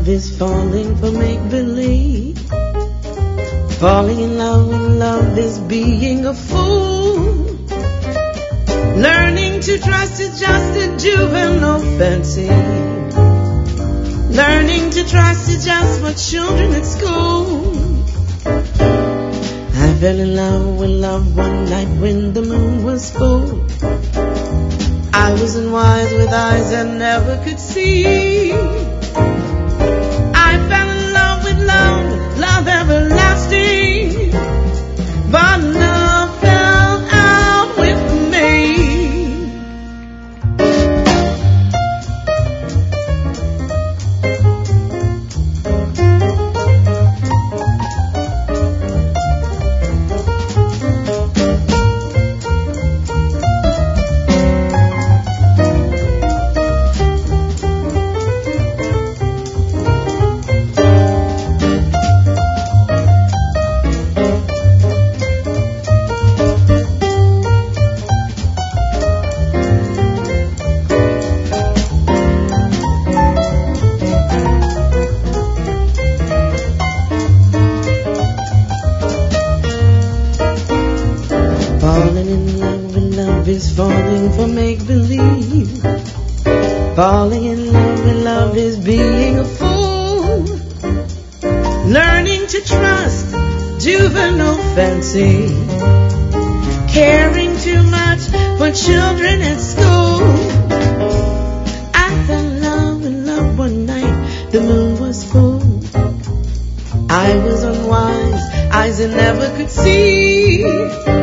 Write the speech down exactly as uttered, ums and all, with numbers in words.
love is falling for make-believe. Falling in love with love is being a fool. Learning to trust is just a juvenile fancy. Learning to trust is just for children at school. I fell in love with love one night when the moon was full. I was unwise with eyes that never could see. I fell in love with love, love everlasting. But love fell out with me. Falling in love with love is being a fool. Learning to trust, juvenile fancy. Caring too much for children at school. I fell in love with love one night, the moon was full. I was unwise, eyes that never could see.